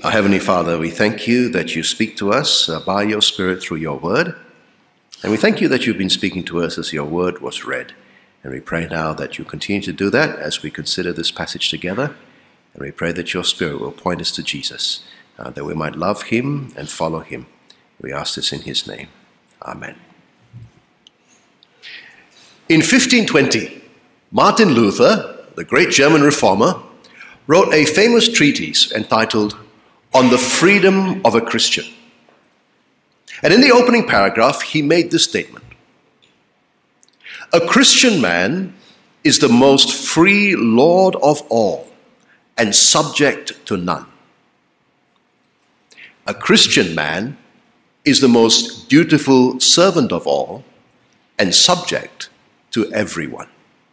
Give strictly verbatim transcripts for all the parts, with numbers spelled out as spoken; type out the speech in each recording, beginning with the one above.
Our Heavenly Father, we thank you that you speak to us uh, by your Spirit through your word. And we thank you that you've been speaking to us as your word was read. And we pray now that you continue to do that as we consider this passage together. And we pray that your Spirit will point us to Jesus, uh, that we might love him and follow him. We ask this in his name. Amen. In fifteen twenty, Martin Luther, the great German reformer, wrote a famous treatise entitled On the Freedom of a Christian. And in the opening paragraph, he made this statement: a Christian man is the most free Lord of all and subject to none. A Christian man is the most dutiful servant of all and subject to everyone.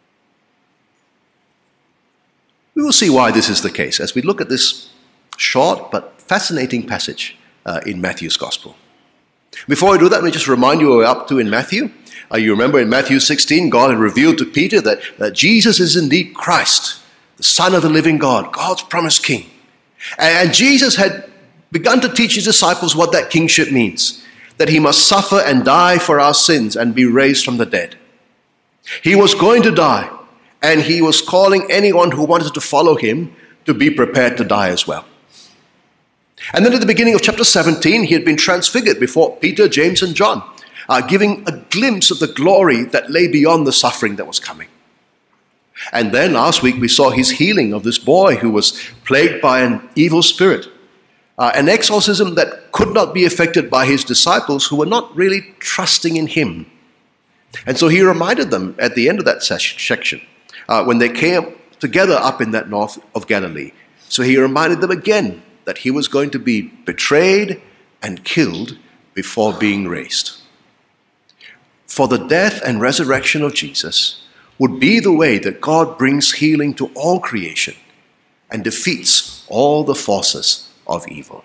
We will see why this is the case as we look at this short but fascinating passage uh, in Matthew's Gospel. Before we do that, let me just remind you what we're up to in Matthew. Uh, you remember in Matthew sixteen, God had revealed to Peter that, that Jesus is indeed Christ, the Son of the living God, God's promised King. And, and Jesus had begun to teach his disciples what that kingship means, that he must suffer and die for our sins and be raised from the dead. He was going to die, and he was calling anyone who wanted to follow him to be prepared to die as well. And then at the beginning of chapter seventeen, he had been transfigured before Peter, James, and John, uh, giving a glimpse of the glory that lay beyond the suffering that was coming. And then last week we saw his healing of this boy who was plagued by an evil spirit, uh, an exorcism that could not be effected by his disciples who were not really trusting in him. And so he reminded them at the end of that section, uh, when they came together up in that north of Galilee. So he reminded them again that he was going to be betrayed and killed before being raised. For the death and resurrection of Jesus would be the way that God brings healing to all creation and defeats all the forces of evil.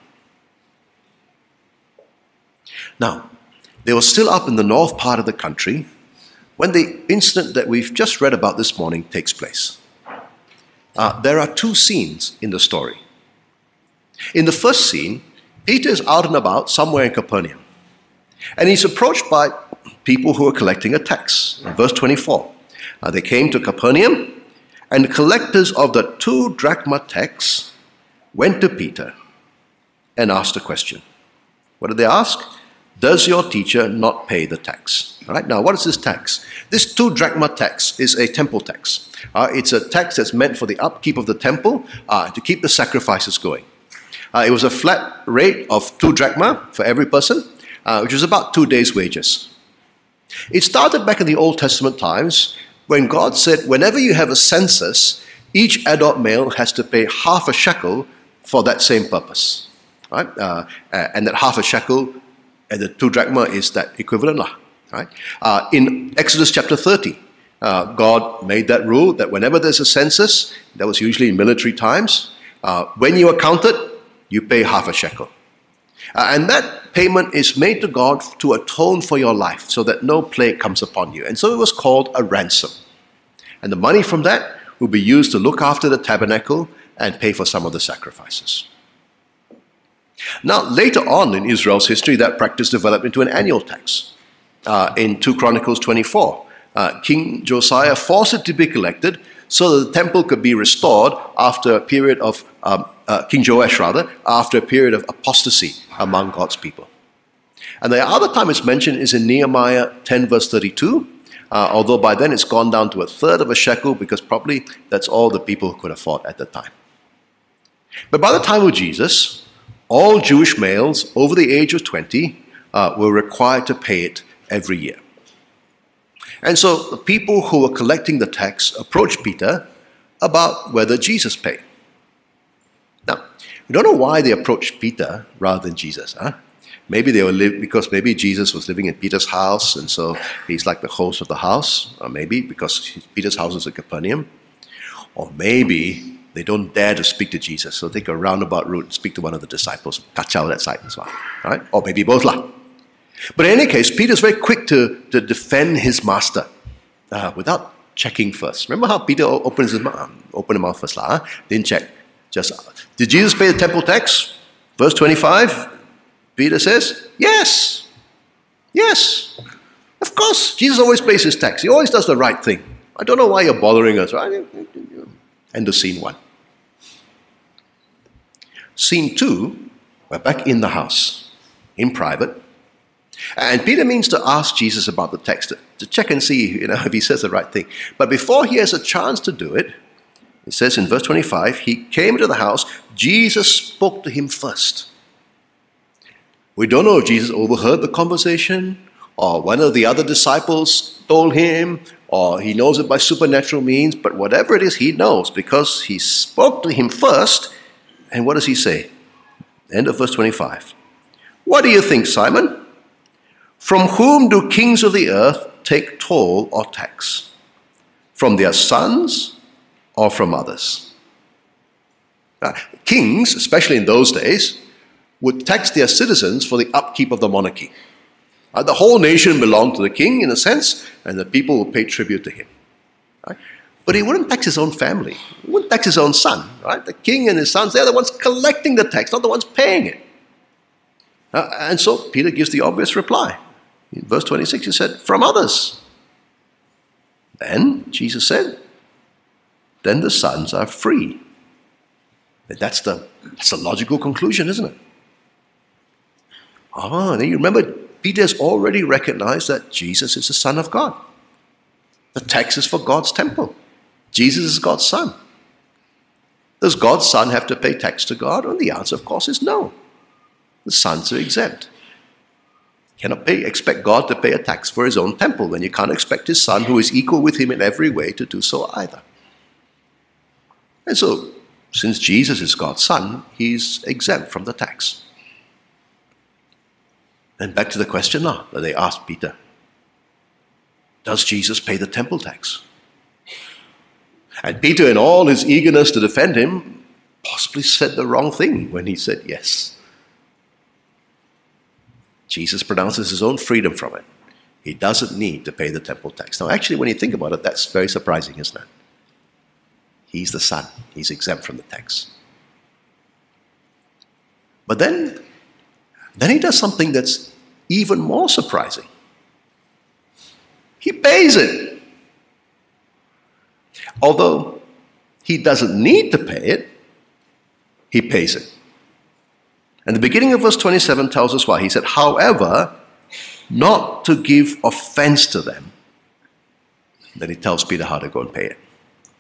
Now, they were still up in the north part of the country when the incident that we've just read about this morning takes place. Uh, there are two scenes in the story. In the first scene, Peter is out and about somewhere in Capernaum, and he's approached by people who are collecting a tax. In verse twenty-four, uh, they came to Capernaum, and the collectors of the two drachma tax went to Peter and asked a question. What did they ask? Does your teacher not pay the tax? All right, now, what is this tax? This two drachma tax is a temple tax. Uh, it's a tax that's meant for the upkeep of the temple, uh, to keep the sacrifices going. Uh, it was a flat rate of two drachma for every person, uh, which was about two days' wages. It started back in the Old Testament times when God said, whenever you have a census, each adult male has to pay half a shekel for that same purpose. Right? Uh, and that half a shekel and the two drachma is that equivalent. Right? Uh, in Exodus chapter thirty, uh, God made that rule that whenever there's a census, that was usually in military times, uh, when you are counted, you pay half a shekel. Uh, and that payment is made to God to atone for your life so that no plague comes upon you. And so it was called a ransom. And the money from that will be used to look after the tabernacle and pay for some of the sacrifices. Now, later on in Israel's history, that practice developed into an annual tax. Uh, in Second Chronicles twenty-four, uh, King Josiah forced it to be collected so that the temple could be restored after a period of, um, uh, King Joash rather, after a period of apostasy among God's people. And the other time it's mentioned is in Nehemiah ten verse thirty-two, uh, although by then it's gone down to a third of a shekel because probably that's all the people could afford at the time. But by the time of Jesus, all Jewish males over the age of twenty uh, were required to pay it every year. And so the people who were collecting the tax approached Peter about whether Jesus paid. Now, we don't know why they approached Peter rather than Jesus. Huh? Maybe they were li- because maybe Jesus was living in Peter's house, and so he's like the host of the house. Or maybe because Peter's house is in Capernaum. Or maybe they don't dare to speak to Jesus, so take a roundabout route and speak to one of the disciples. Kachao that side as well. All right? Or maybe both lah. But in any case, Peter's very quick to, to defend his master uh, without checking first. Remember how Peter opens his mouth, opened his mouth first, lah? Huh? Didn't check. Just, did Jesus pay the temple tax? Verse twenty-five, Peter says, yes, yes, of course. Jesus always pays his tax. He always does the right thing. I don't know why you're bothering us, right? End of scene one. Scene two, we're back in the house, in private. And Peter means to ask Jesus about the text, to, to check and see, you know, if he says the right thing. But before he has a chance to do it, it says in verse twenty-five, he came into the house, Jesus spoke to him first. We don't know if Jesus overheard the conversation, or one of the other disciples told him, or he knows it by supernatural means, but whatever it is, he knows, because he spoke to him first. And what does he say? End of verse twenty-five. What do you think, Simon? From whom do kings of the earth take toll or tax? From their sons or from others? Now, kings, especially in those days, would tax their citizens for the upkeep of the monarchy. Uh, the whole nation belonged to the king, in a sense, and the people would pay tribute to him. Right? But he wouldn't tax his own family. He wouldn't tax his own son. Right? The king and his sons, they're the ones collecting the tax, not the ones paying it. Uh, and so Peter gives the obvious reply. In verse twenty-six, he said, from others. Then Jesus said, then the sons are free. And that's the, that's the logical conclusion, isn't it? Ah, then you remember, Peter has already recognized that Jesus is the Son of God. The tax is for God's temple. Jesus is God's Son. Does God's Son have to pay tax to God? Well, the answer, of course, is no. The sons are exempt. You cannot pay, expect God to pay a tax for his own temple, then you can't expect his son, who is equal with him in every way, to do so either. And so, since Jesus is God's son, he's exempt from the tax. And back to the question now that they asked Peter. Does Jesus pay the temple tax? And Peter, in all his eagerness to defend him, possibly said the wrong thing when he said yes. Jesus pronounces his own freedom from it. He doesn't need to pay the temple tax. Now, actually, when you think about it, that's very surprising, isn't it? He's the son. He's exempt from the tax. But then, then he does something that's even more surprising. He pays it. Although he doesn't need to pay it, he pays it. And the beginning of verse twenty-seven tells us why. He said, however, not to give offense to them. Then he tells Peter how to go and pay it.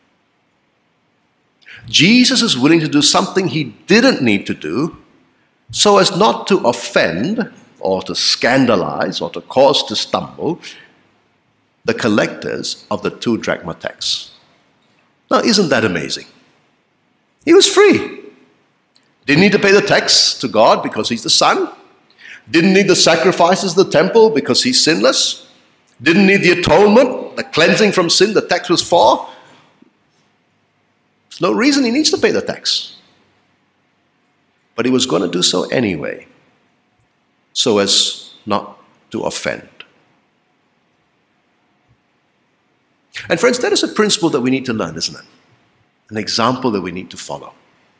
Jesus is willing to do something he didn't need to do so as not to offend or to scandalize or to cause to stumble the collectors of the two drachma tax. Now, isn't that amazing? He was free. Didn't need to pay the tax to God because he's the Son. Didn't need the sacrifices of the temple because he's sinless. Didn't need the atonement, the cleansing from sin the tax was for. There's no reason he needs to pay the tax. But he was going to do so anyway, so as not to offend. And friends, that is a principle that we need to learn, isn't it? An example that we need to follow.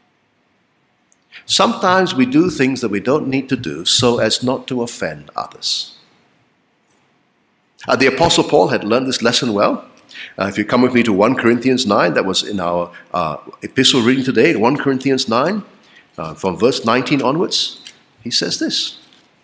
Sometimes we do things that we don't need to do so as not to offend others. Uh, the Apostle Paul had learned this lesson well. Uh, if you come with me to First Corinthians nine, that was in our uh, epistle reading today, First Corinthians nine, uh, from verse nineteen onwards, he says this.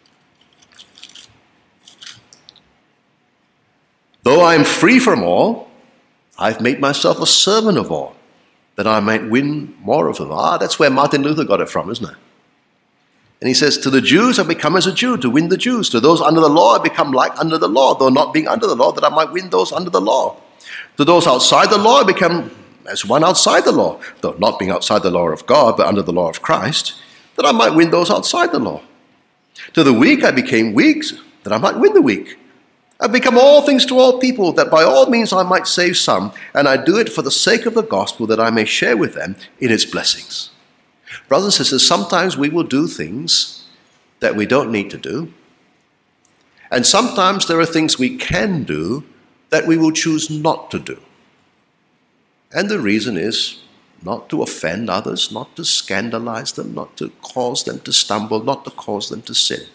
Though I am free from all, I've made myself a servant of all, that I might win more of them. Ah, that's where Martin Luther got it from, isn't it? And he says, to the Jews I become as a Jew, to win the Jews. To those under the law I become like under the law, though not being under the law, that I might win those under the law. To those outside the law I become as one outside the law, though not being outside the law of God, but under the law of Christ, that I might win those outside the law. To the weak I became weak, that I might win the weak. I become all things to all people, that by all means I might save some, and I do it for the sake of the gospel, that I may share with them in its blessings. Brothers and sisters, sometimes we will do things that we don't need to do, and sometimes there are things we can do that we will choose not to do. And the reason is not to offend others, not to scandalize them, not to cause them to stumble, not to cause them to sin.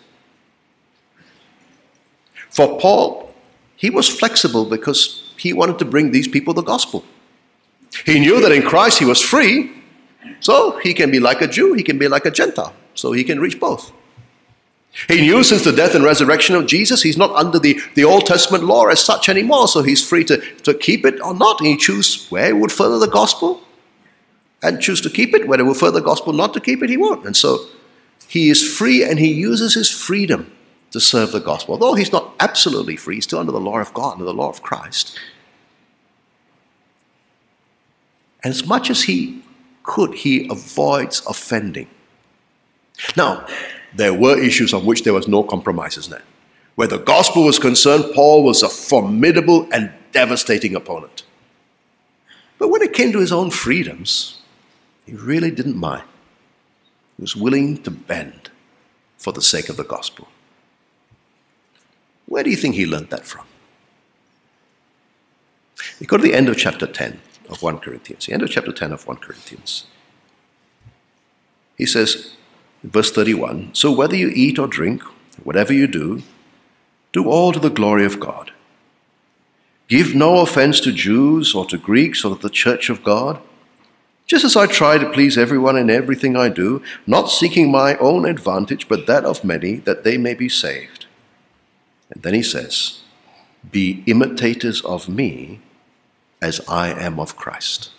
For Paul, he was flexible because he wanted to bring these people the gospel. He knew that in Christ he was free, so he can be like a Jew, he can be like a Gentile, so he can reach both. He knew since the death and resurrection of Jesus, he's not under the, the Old Testament law as such anymore, so he's free to, to keep it or not. And he choose where he would further the gospel and choose to keep it. Where he will further the gospel not to keep it, he won't. And so he is free, and he uses his freedom to serve the gospel. Although he's not absolutely free, he's still under the law of God, under the law of Christ. And as much as he could, he avoids offending. Now, there were issues on which there was no compromises then. Where the gospel was concerned, Paul was a formidable and devastating opponent. But when it came to his own freedoms, he really didn't mind. He was willing to bend for the sake of the gospel. Where do you think he learned that from? We go to the end of chapter ten of First Corinthians. The end of chapter ten of First Corinthians. He says, verse thirty-one, so whether you eat or drink, whatever you do, do all to the glory of God. Give no offense to Jews or to Greeks or to the church of God, just as I try to please everyone in everything I do, not seeking my own advantage, but that of many, that they may be saved. And then he says, be imitators of me as I am of Christ.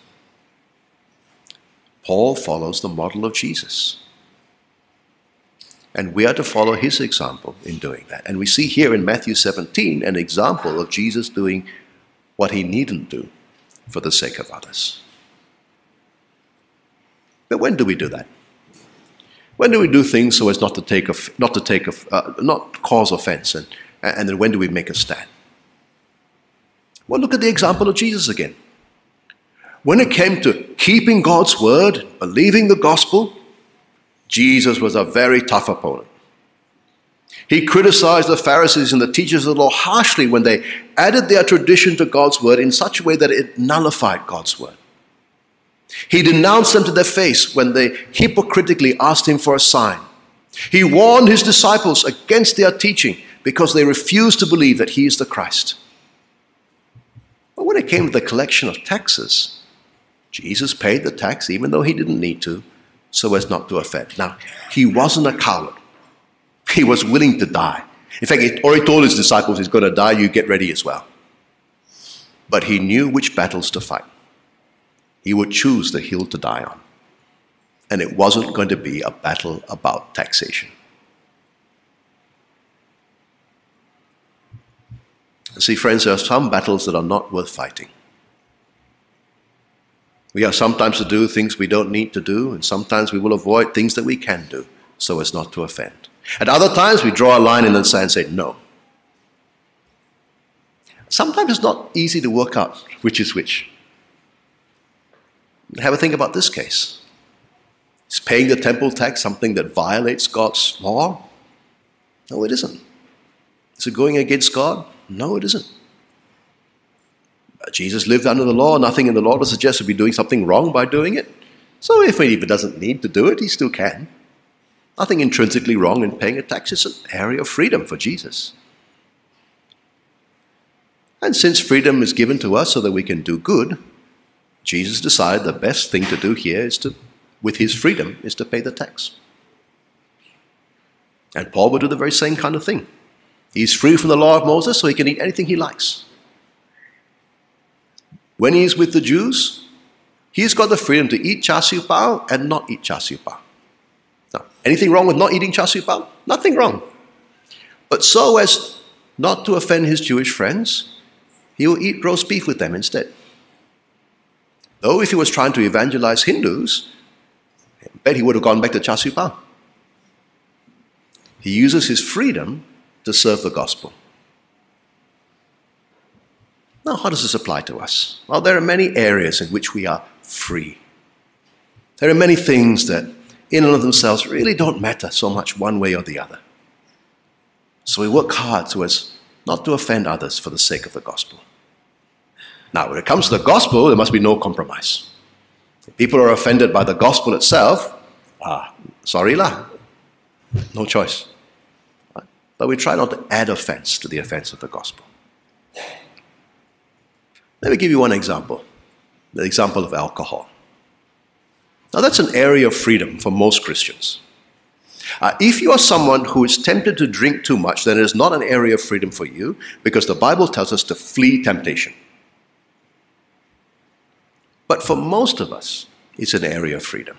Paul follows the model of Jesus. And we are to follow his example in doing that. And we see here in Matthew seventeen an example of Jesus doing what he needn't do for the sake of others. But when do we do that? When do we do things so as not to take, not to take, uh, not cause offense? And, and then when do we make a stand? Well, look at the example of Jesus again. When it came to keeping God's word, believing the gospel, Jesus was a very tough opponent. He criticized the Pharisees and the teachers of the law harshly when they added their tradition to God's word in such a way that it nullified God's word. He denounced them to their face when they hypocritically asked him for a sign. He warned his disciples against their teaching because they refused to believe that he is the Christ. But when it came to the collection of taxes, Jesus paid the tax even though he didn't need to, so as not to offend. Now, he wasn't a coward. He was willing to die. In fact, he already told his disciples he's going to die, you get ready as well. But he knew which battles to fight. He would choose the hill to die on. And it wasn't going to be a battle about taxation. See, friends, there are some battles that are not worth fighting. We have sometimes to do things we don't need to do, and sometimes we will avoid things that we can do so as not to offend. At other times, we draw a line in the sand and say, no. Sometimes it's not easy to work out which is which. Have a think about this case. Is paying the temple tax something that violates God's law? No, it isn't. Is it going against God? No, it isn't. Jesus lived under the law. Nothing in the law to suggest he'd be doing something wrong by doing it. So if he doesn't need to do it, he still can. Nothing intrinsically wrong in paying a tax. It's an area of freedom for Jesus. And since freedom is given to us so that we can do good, Jesus decided the best thing to do here is to, with his freedom, is to pay the tax. And Paul would do the very same kind of thing. He's free from the law of Moses, so he can eat anything he likes. When he's with the Jews, he's got the freedom to eat char siu bao and not eat char siu bao. Now, anything wrong with not eating char siu bao? Nothing wrong. But so as not to offend his Jewish friends, he will eat roast beef with them instead. Though if he was trying to evangelize Hindus, I bet he would have gone back to char siu bao. He uses his freedom to serve the gospel. Now, how does this apply to us? Well, there are many areas in which we are free. There are many things that in and of themselves really don't matter so much one way or the other. So we work hard so as not to offend others for the sake of the gospel. Now, when it comes to the gospel, there must be no compromise. If people are offended by the gospel itself, ah, sorry lah, no choice. But we try not to add offense to the offense of the gospel. Let me give you one example, the example of alcohol. Now that's an area of freedom for most Christians. Uh, if you are someone who is tempted to drink too much, then it is not an area of freedom for you, because the Bible tells us to flee temptation. But for most of us, it's an area of freedom.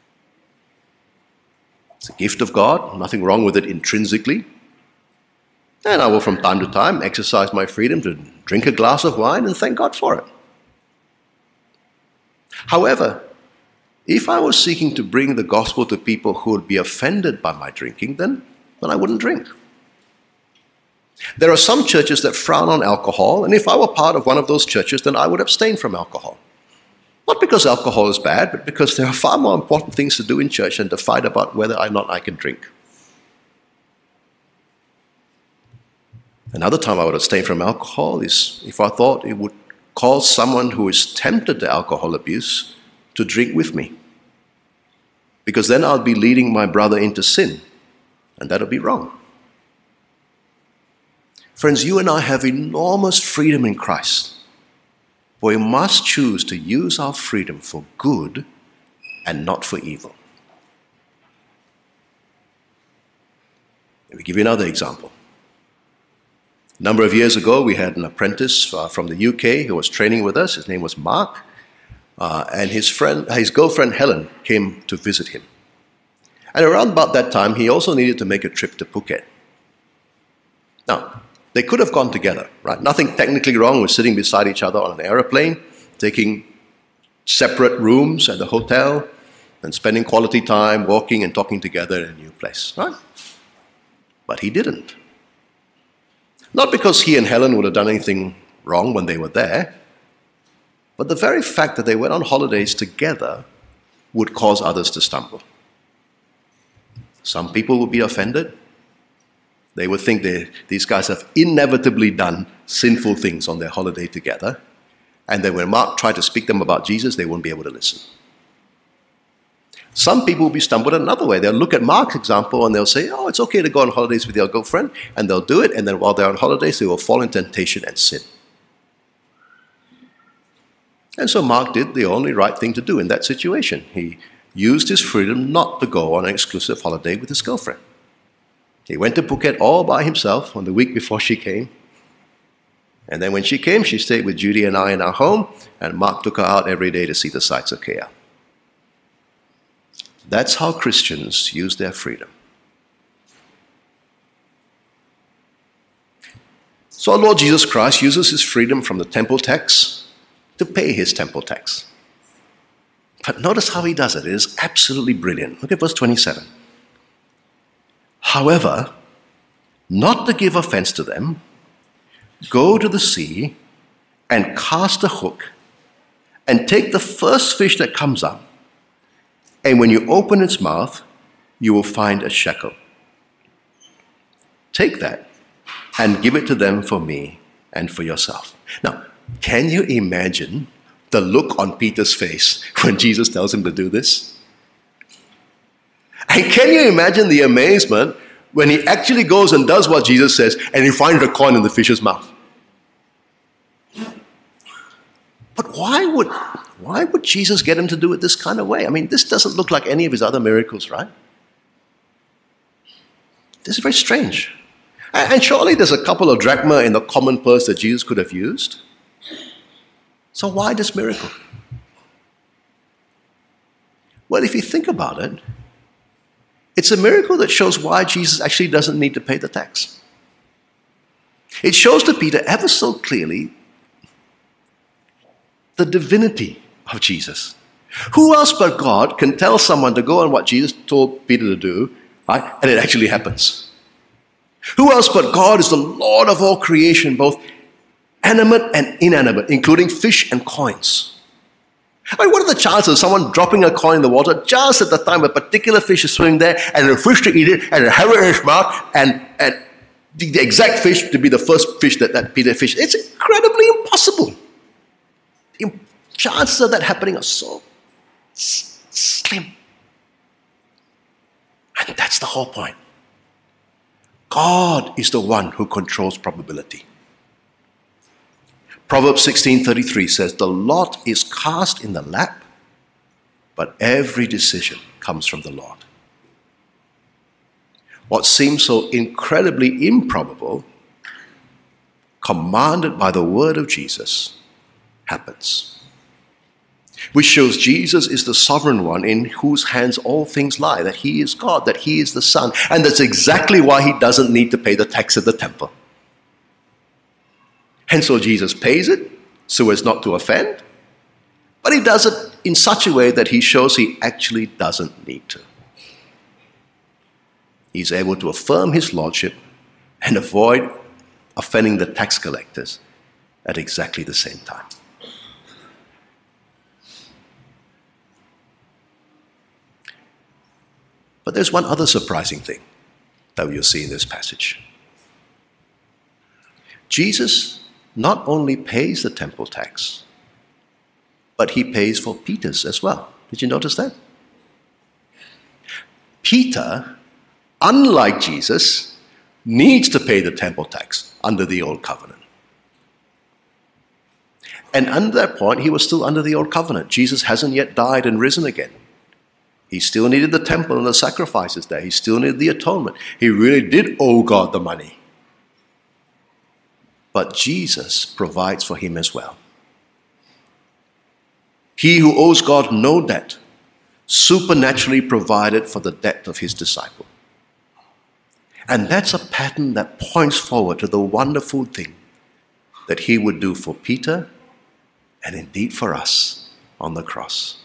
It's a gift of God, nothing wrong with it intrinsically. And I will from time to time exercise my freedom to drink a glass of wine and thank God for it. However, if I was seeking to bring the gospel to people who would be offended by my drinking, then, then I wouldn't drink. There are some churches that frown on alcohol, and if I were part of one of those churches, then I would abstain from alcohol. Not because alcohol is bad, but because there are far more important things to do in church than to fight about whether or not I can drink. Another time I would abstain from alcohol is if I thought it would cause someone who is tempted to alcohol abuse to drink with me. Because then I'll be leading my brother into sin, and that'll be wrong. Friends, you and I have enormous freedom in Christ, but we must choose to use our freedom for good and not for evil. Let me give you another example. A number of years ago, we had an apprentice uh, from the U K who was training with us. His name was Mark. Uh, and his friend, his girlfriend Helen came to visit him. And around about that time, he also needed to make a trip to Phuket. Now, they could have gone together, right? Nothing technically wrong with sitting beside each other on an aeroplane, taking separate rooms at the hotel, and spending quality time walking and talking together in a new place, right? But he didn't. Not because he and Helen would have done anything wrong when they were there, but the very fact that they went on holidays together would cause others to stumble. Some people would be offended. They would think they, these guys have inevitably done sinful things on their holiday together, and then when Mark tried to speak to them about Jesus, they wouldn't be able to listen. Some people will be stumbled another way. They'll look at Mark's example and they'll say, oh, it's okay to go on holidays with your girlfriend, and they'll do it, and then while they're on holidays, they will fall in temptation and sin. And so Mark did the only right thing to do in that situation. He used his freedom not to go on an exclusive holiday with his girlfriend. He went to Phuket all by himself on the week before she came. And then when she came, she stayed with Judy and I in our home, and Mark took her out every day to see the sights of K L. That's how Christians use their freedom. So our Lord Jesus Christ uses his freedom from the temple tax to pay his temple tax. But notice how he does it. It is absolutely brilliant. Look at verse twenty-seven. However, not to give offense to them, go to the sea and cast a hook and take the first fish that comes up, and when you open its mouth, you will find a shekel. Take that and give it to them for me and for yourself. Now, can you imagine the look on Peter's face when Jesus tells him to do this? And can you imagine the amazement when he actually goes and does what Jesus says and he finds a coin in the fish's mouth? But why would, why would Jesus get him to do it this kind of way? I mean, this doesn't look like any of his other miracles, right? This is very strange. And surely there's a couple of drachma in the common purse that Jesus could have used. So why this miracle? Well, if you think about it, it's a miracle that shows why Jesus actually doesn't need to pay the tax. It shows to Peter ever so clearly the divinity of Jesus. Who else but God can tell someone to go on what Jesus told Peter to do, right? And it actually happens? Who else but God is the Lord of all creation, both animate and inanimate, including fish and coins? I mean, what are the chances of someone dropping a coin in the water just at the time a particular fish is swimming there, and a fish to eat it, and have it in his mouth, and, and the, the exact fish to be the first fish that, that Peter fished? It's incredibly impossible. The chances of that happening are so s- slim. And that's the whole point. God is the one who controls probability. Proverbs sixteen thirty-three says, the lot is cast in the lap, but every decision comes from the Lord. What seems so incredibly improbable, commanded by the word of Jesus, happens. Which shows Jesus is the sovereign one in whose hands all things lie, that he is God, that he is the Son. And that's exactly why he doesn't need to pay the tax of the temple. And so Jesus pays it so as not to offend, but he does it in such a way that he shows he actually doesn't need to. He's able to affirm his lordship and avoid offending the tax collectors at exactly the same time. But there's one other surprising thing that you'll see in this passage. Jesus not only pays the temple tax, but he pays for Peter's as well. Did you notice that? Peter, unlike Jesus, needs to pay the temple tax under the old covenant. And under that point, he was still under the old covenant. Jesus hasn't yet died and risen again. He still needed the temple and the sacrifices there. He still needed the atonement. He really did owe God the money. But Jesus provides for him as well. He who owes God no debt supernaturally provided for the debt of his disciple. And that's a pattern that points forward to the wonderful thing that he would do for Peter and indeed for us on the cross.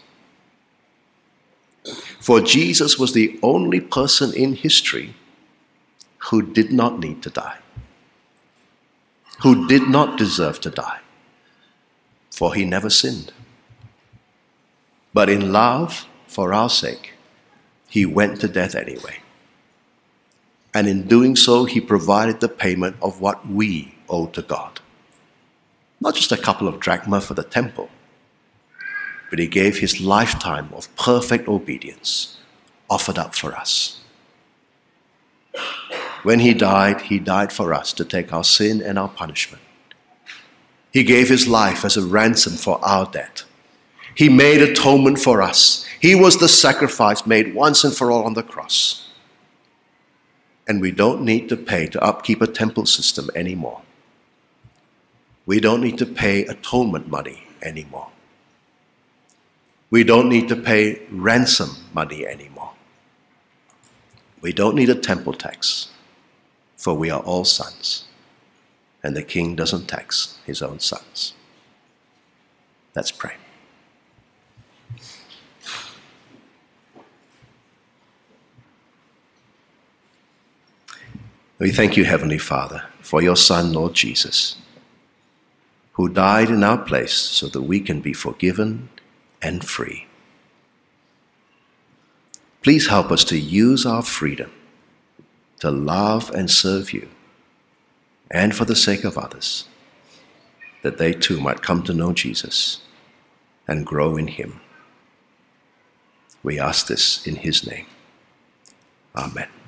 For Jesus was the only person in history who did not need to die, who did not deserve to die, for he never sinned. But in love, for our sake, he went to death anyway. And in doing so, he provided the payment of what we owe to God. Not just a couple of drachma for the temple, but he gave his lifetime of perfect obedience offered up for us. When he died, he died for us to take our sin and our punishment. He gave his life as a ransom for our debt. He made atonement for us. He was the sacrifice made once and for all on the cross. And we don't need to pay to upkeep a temple system anymore. We don't need to pay atonement money anymore. We don't need to pay ransom money anymore. We don't need a temple tax, for we are all sons, and the king doesn't tax his own sons. Let's pray. We thank you, Heavenly Father, for your Son, Lord Jesus, who died in our place so that we can be forgiven and free. Please help us to use our freedom to love and serve you, and for the sake of others, that they too might come to know Jesus and grow in him. We ask this in his name. Amen.